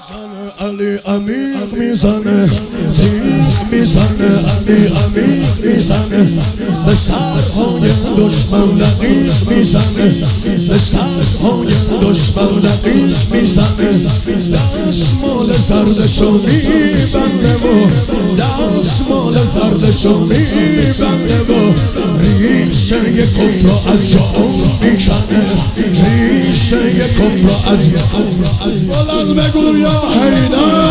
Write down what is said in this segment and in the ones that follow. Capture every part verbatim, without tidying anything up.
علی عمیق میزنه، تیغ میزنه، علی عمیق میزنه، به سرهای دشمن دقیق میزنه، به سرهای دشمن دقیق میزنه. دستمال زردشو میبنده و دستمال زردشو میبنده و ریشه کفر رو از جا میکنه، ریشه کفر رو از بلند بگو یا حیدر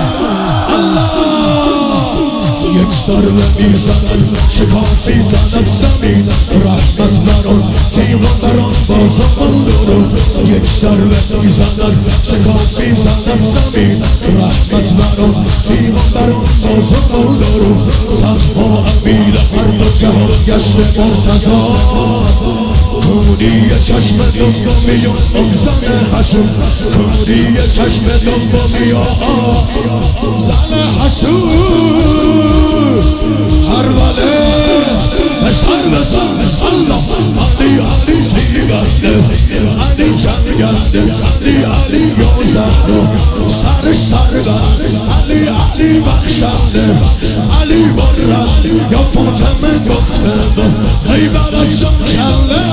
الله. یک ضربه میزند شکاف میزند زمین، رحمت بران تیمان بران بازمان درود. یک ضربه میزند شکاف میزند زمین، رحمت بران تیمان بران بازمان درود. تنها امیر هر دو جهان گشت مرتضی، کونی چشم دنبامی و زن حسود، کونی چشم دنبامی و زن حسود. هر وله سر بزن الله، علی علی سیگنده، علی جنگنده، علی علی یازنده، سر سرگنده، علی علی بخشنده، علی برد یا فاطمه گفتم خیبر از جان کله.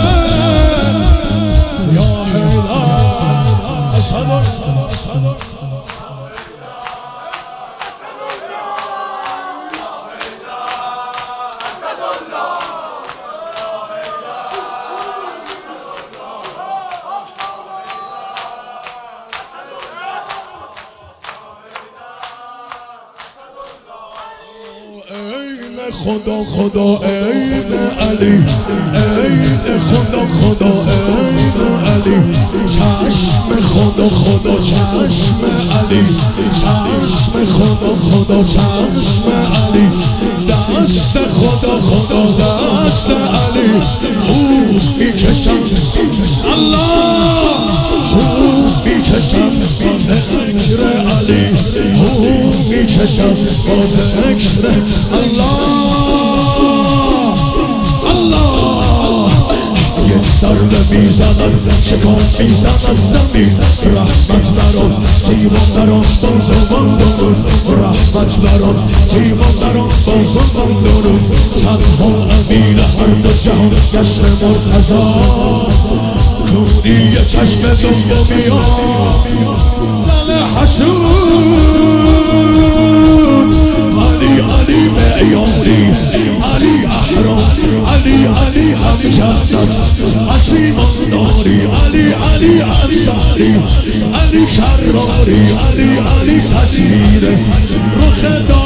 یا حیدر صدا صدا صدا خدا خدا عین علی، عین خدا خدا عین علی، چشم خدا خدا چشم علی، چشم خدا خدا چشم علی، دست خدا خدا دست علی. او میکشم الله، او میکشم با ذکر علی، او میکشم با ذکر الله الله. یک ضربه میزند شکاف میزند زمین، رحمت بران تیمان بران بازمان درود، رحمت بران تیمان بران بازمان درود. تنها امیر هر دو جهان گشت مرتضی، کونی چشم دنبامی و زن حسود. علی علی معیاری، علی احرام، علی علی هم جنت، عصیمان ناری، علی علی انصاری، علی کراری، علی علی تصویر رخ